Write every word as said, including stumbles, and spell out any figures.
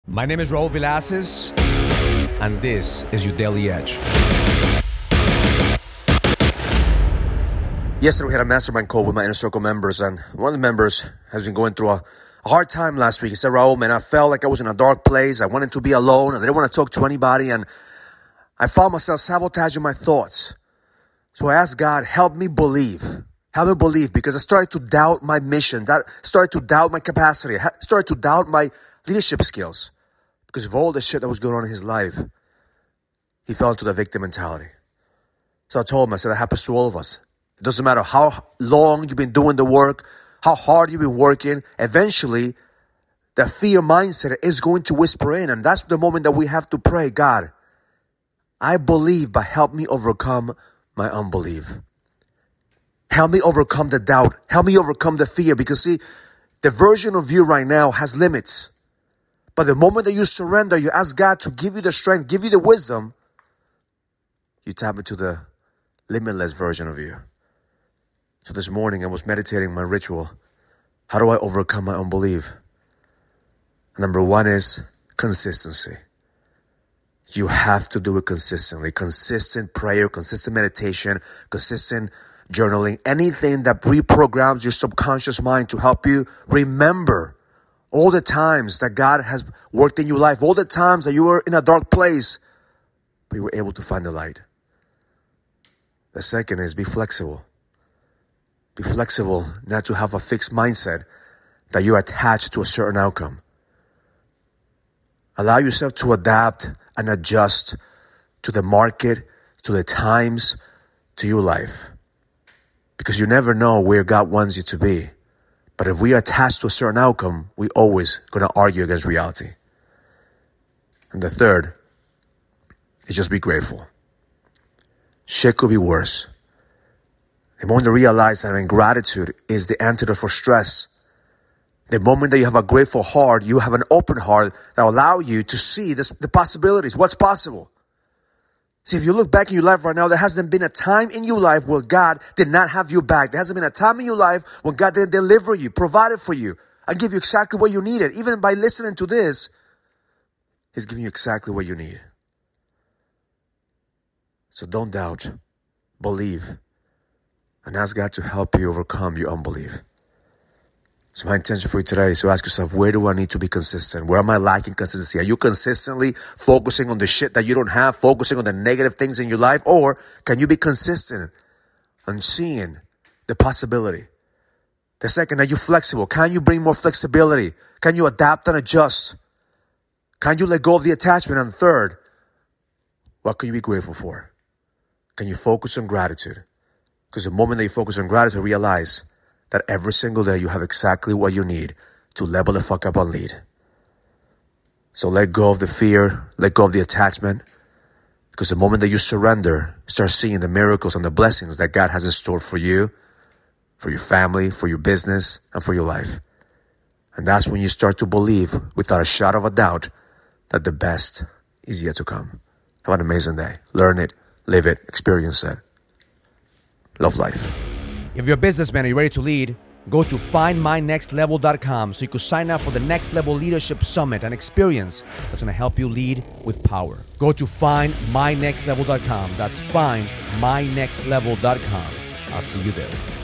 My name is Raul Villacis, and this is your Daily Edge. Yesterday we had a mastermind call with my Inner Circle members, and one of the members has been going through a, a hard time last week. He said, Raul, man, I felt like I was in a dark place. I wanted to be alone. I didn't want to talk to anybody, and I found myself sabotaging my thoughts. So I asked God, help me believe. Help me believe, because I started to doubt my mission. That started to doubt my capacity. I started to doubt my leadership skills. Because of all the shit that was going on in his life, he fell into the victim mentality. So I told him, I said, that happens to all of us. It doesn't matter how long you've been doing the work, how hard you've been working. Eventually, the fear mindset is going to whisper in. And that's the moment that we have to pray, God, I believe, but help me overcome my unbelief. Help me overcome the doubt. Help me overcome the fear. Because see, the version of you right now has limits. But the moment that you surrender, you ask God to give you the strength, give you the wisdom, you tap into the limitless version of you. So this morning I was meditating my ritual. How do I overcome my unbelief? Number one is consistency. You have to do it consistently. Consistent prayer, consistent meditation, consistent journaling, anything that reprograms your subconscious mind to help you remember all the times that God has worked in your life, all the times that you were in a dark place, but you were able to find the light. The second is be flexible. Be flexible, not to have a fixed mindset that you're attached to a certain outcome. Allow yourself to adapt and adjust to the market, to the times, to your life. Because you never know where God wants you to be. But if we are attached to a certain outcome, we're always going to argue against reality. And the third is just be grateful. Shit could be worse. The moment you realize that ingratitude is the antidote for stress, the moment that you have a grateful heart, you have an open heart that will allow you to see this, the possibilities, what's possible. See, if you look back in your life right now, there hasn't been a time in your life where God did not have you back. There hasn't been a time in your life when God didn't deliver you, provided for you, and give you exactly what you needed. Even by listening to this, He's giving you exactly what you need. So don't doubt, believe, and ask God to help you overcome your unbelief. So my intention for you today is to ask yourself, where do I need to be consistent? Where am I lacking consistency? Are you consistently focusing on the shit that you don't have, focusing on the negative things in your life? Or can you be consistent on seeing the possibility? The second, are you flexible? Can you bring more flexibility? Can you adapt and adjust? Can you let go of the attachment? And third, what can you be grateful for? Can you focus on gratitude? Because the moment that you focus on gratitude, realize that every single day you have exactly what you need to level the fuck up and lead. So let go of the fear, let go of the attachment, because the moment that you surrender, start seeing the miracles and the blessings that God has in store for you, for your family, for your business, and for your life. And that's when you start to believe, without a shadow of a doubt, that the best is yet to come. Have an amazing day. Learn it, live it, experience it. Love life. If you're a businessman and you're ready to lead, go to find my next level dot com so you can sign up for the Next Level Leadership Summit, an experience that's going to help you lead with power. Go to find my next level dot com. That's find my next level dot com. I'll see you there.